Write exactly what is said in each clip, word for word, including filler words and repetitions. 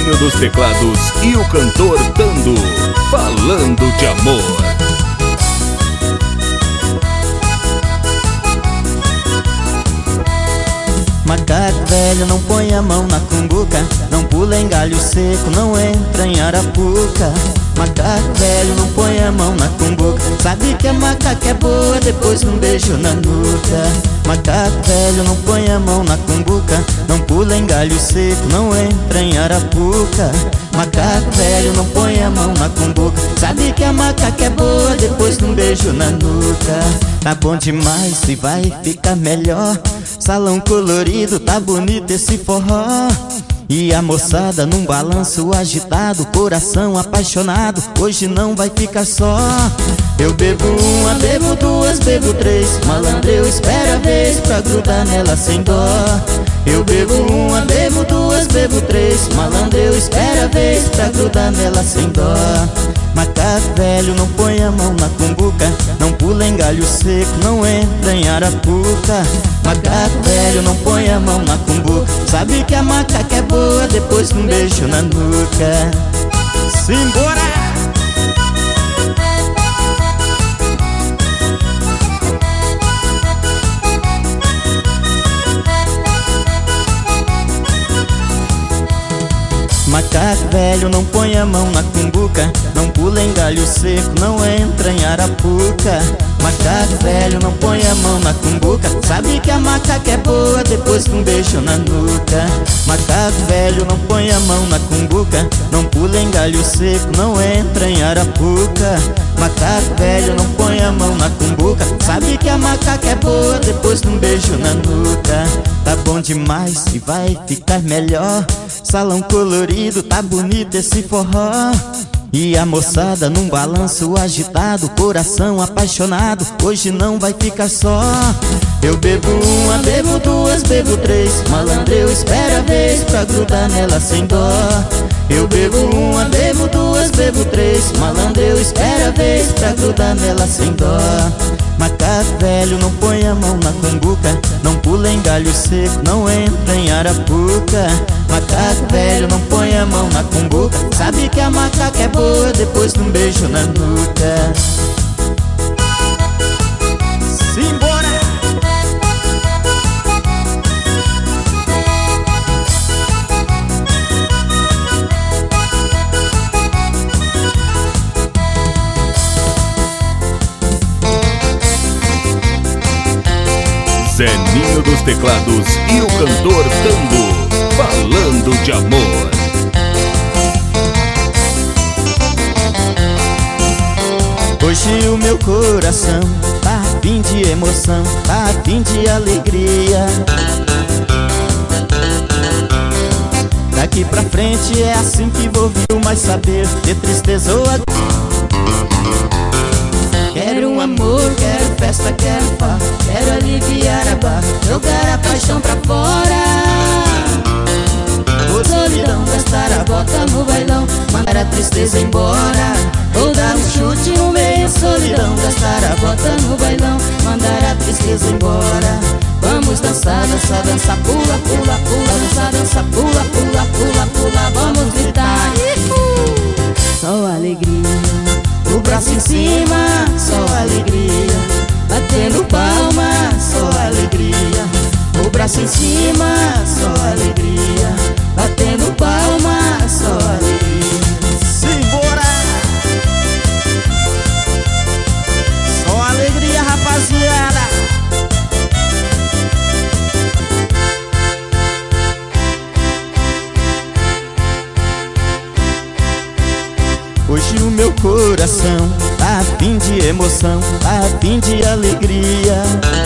Zeninho dos teclados e o cantor Tando, falando de amor. Macaco velho, não põe a mão na cumbuca, não pula em galho seco, não entra em arapuca. Macaco velho, não põe a mão na cumbuca, sabe que a macaca é boa depois de um beijo na nuca. Macaco velho, não põe a mão na cumbuca, não pula em galho seco, não entra em arapuca. Macaco velho, não põe a mão na cumbuca, sabe que a macaca é boa depois de um beijo na nuca. Tá bom demais e vai ficar melhor, salão colorido, tá bonito esse forró. E a moçada num balanço agitado, coração apaixonado, hoje não vai ficar só. Eu bebo uma, bebo duas, bebo três, malandreu espera a vez pra grudar nela sem dó. Eu bebo uma, bebo duas, bebo três, malandreu espera a vez pra grudar nela sem dó. Macaco velho, não põe a mão na cumbuca, não pula em galho seco, não entra em arapuca. Macaco velho, não põe a mão na cumbuca, sabe que a macaca é boa depois de um beijo na nuca. Simbora! Macaco velho, não põe a mão na cumbuca, não pula em galho seco, não entra em arapuca. Macaco velho, não põe a mão na cumbuca, sabe que a macaca é boa depois de um beijo na nuca. Macaco velho, não põe a mão na cumbuca, não pula em galho seco, não entra em arapuca. Macaco velho, não põe a mão na cumbuca, sabe que a macaca é boa depois de um beijo na nuca. Tá bom demais e vai ficar melhor, salão colorido, tá bonito esse forró. E a moçada num balanço agitado, coração apaixonado, hoje não vai ficar só. Eu bebo uma, bebo duas, bebo três, malandreu espera a vez pra grudar nela sem dó. Eu bebo uma, bebo duas, bebo três, malandreu espera a vez pra grudar nela sem dó. Macaco velho, não põe a mão na cumbuca, não pula em galho seco, não entra em arapuca. Macaco velho, não põe a mão na cumbuca, sabe que a macaca é boa depois de um beijo na nuca. Simbora! Zeninho dos teclados e o cantor Tando, falando de amor. Hoje o meu coração tá a fim de emoção, tá a fim de alegria. Daqui pra frente é assim que vou vir mais saber de tristeza ou a... Quero um amor, quero festa, quero farra, quero aliviar a barra, jogar a paixão pra fora. Por solidão, gastar a bota no bailão, mandar a tristeza embora. Ou dar um chute no meio, solidão, gastar a bota no bailão, mandar a tristeza embora. Vamos dançar, dançar, dançar, pula, pula, pula, dançar, dançar, pula, pula, pula, pula, vamos gritar. Só alegria. O braço em cima, só alegria. Batendo palma, só alegria. O braço em cima, só alegria. Batendo palma, só alegria. Simbora! Só alegria, rapaziada. Hoje o meu coração tá a fim de emoção, tá a fim de alegria.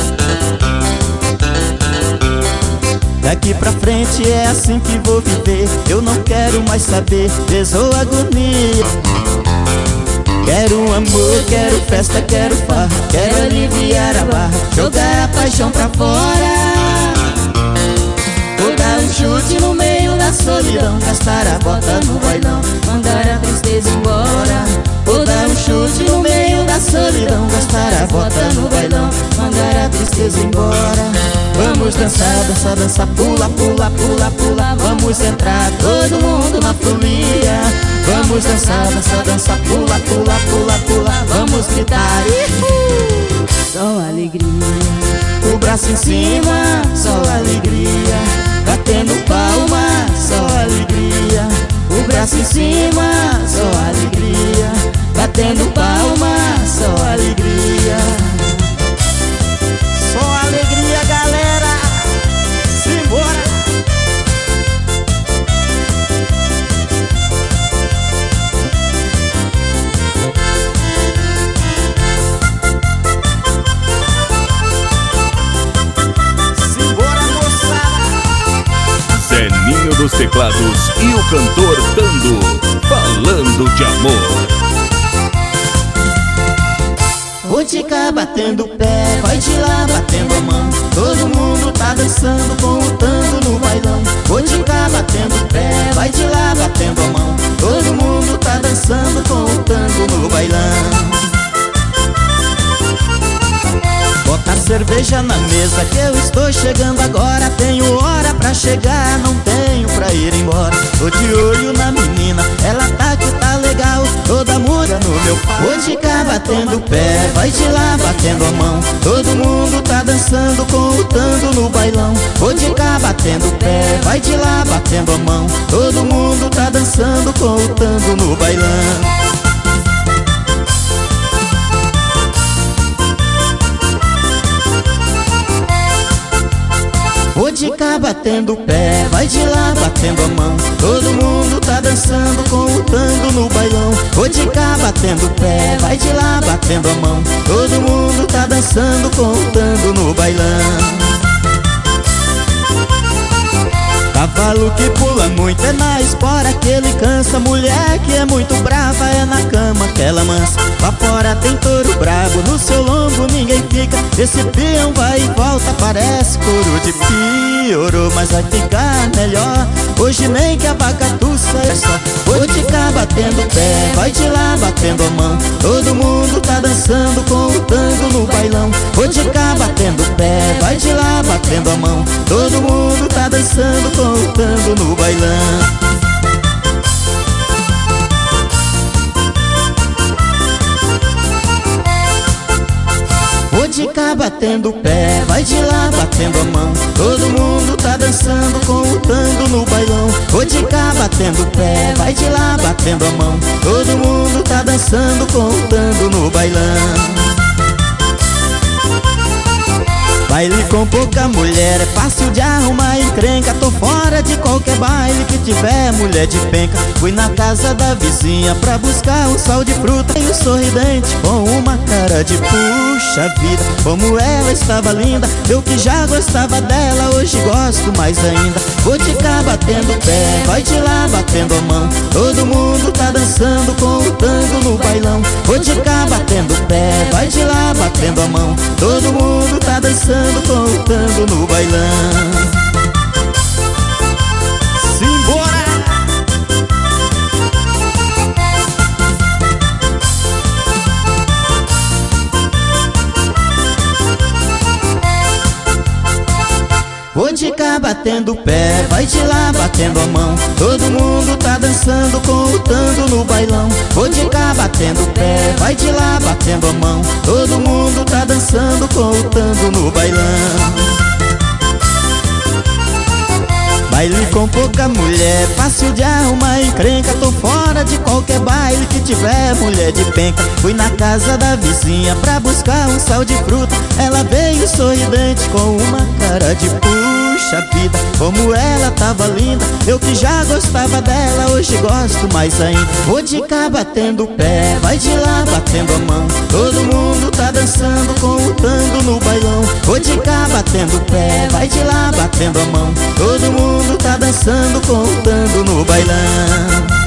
Daqui pra frente é assim que vou viver, eu não quero mais saber peso ou agonia. Quero um amor, quero festa, quero farra, quero aliviar a barra, jogar a paixão pra fora. Vou dar um chute no meio da solidão, gastar a bota no bailão, mandar a tristeza embora. Vou dar um chute no meio da solidão, gastar a bota no bailão, mandar a tristeza embora. Vamos dançar, dançar, dançar, pula, pula, pula, pula, vamos vamos entrar todo mundo na folia. Vamos dançar, dançar, dançar, pula, pula, pula, pula. Vamos gritar, uhul, só alegria. O braço em cima, só alegria. Batendo palma, só alegria. O braço em cima, só alegria. Batendo palma, só alegria. Só alegria, galera. Simbora. Zeninho dos teclados e o cantor Tando, falando de amor. Vou de cá batendo o pé, vai de lá batendo a mão. Todo mundo tá dançando com o Tando no bailão. Vou de cá batendo o pé, vai de lá batendo a mão. Todo mundo tá dançando com o Tando no bailão. Bota a cerveja na mesa que eu estou chegando agora. Tenho hora pra chegar, não tenho pra ir embora. Tô de olho na menina, ela tá que tá legal, toda muda no meu pau. Vou de cá batendo o pé, vai de lá batendo a mão. Todo mundo tá dançando com o Tando no bailão. Vou de cá batendo o pé, vai de lá batendo a mão. Todo mundo tá dançando com o Tando no bailão. Vou de cá batendo o pé, vai de lá batendo a mão. Todo mundo tá dançando com o Tando no bailão. Vou de cá batendo o pé, vai de lá batendo a mão. Todo mundo tá dançando com o Tando no bailão. Cavalo que pula muito é na espora que ele cansa. Mulher que é muito brava é na cama que ela mansa. Lá fora tem touro bravo, no seu lombo ninguém fica. Esse peão vai e volta, parece couro de piorou, mas vai ficar melhor. Hoje nem que a bacatuça é só. Vou de cá batendo o pé, vai de lá batendo a mão. Todo mundo tá dançando com o Tando no bailão. Vou de cá batendo o pé, vai de lá batendo a mão. Todo mundo tá dançando com o Tando no bailão. Vou de cá batendo o pé, vai de lá batendo a mão. Todo mundo tá dançando com o Tando no bailão. Vou de cá batendo o pé, vai de lá batendo a mão. Todo mundo tá dançando com o Tando no bailão. Baile com pouca mulher é fácil de arrumar encrenca. Tô fora de qualquer baile que tiver mulher de penca. Fui na casa da vizinha pra buscar um sal de fruta. E o sorridente com uma cara de puxa vida, como ela estava linda. Eu que já gostava dela, hoje gosto mais ainda. Vou de cá batendo o pé, vai de lá batendo a mão. Todo mundo tá dançando com o Tando no bailão. Vou de cá batendo o pé, vai de lá batendo a mão. Todo mundo tá dançando com o Tando no bailão. Simbora! Vou de cá batendo o pé, vai de lá batendo a mão. Todo mundo tá dançando com o Tando no bailão. Vou de cá batendo o pé, vai de lá batendo a mão. Todo mundo tá dançando com o Tando no bailão. Baile com pouca mulher, fácil de arrumar encrenca. Tô fora de qualquer baile que tiver mulher de penca. Fui na casa da vizinha pra buscar um sal de fruta. Ela veio sorridente com uma cara de puxa vida, como ela tava linda. Eu que já gostava dela, hoje gosto mais ainda. Vou de cá batendo o pé, vai de lá batendo a mão. Todo mundo tá dançando com o Tando no bailão. Vou de cá batendo o pé, vai de lá batendo a mão. Todo mundo tá dançando com o Tando no bailão.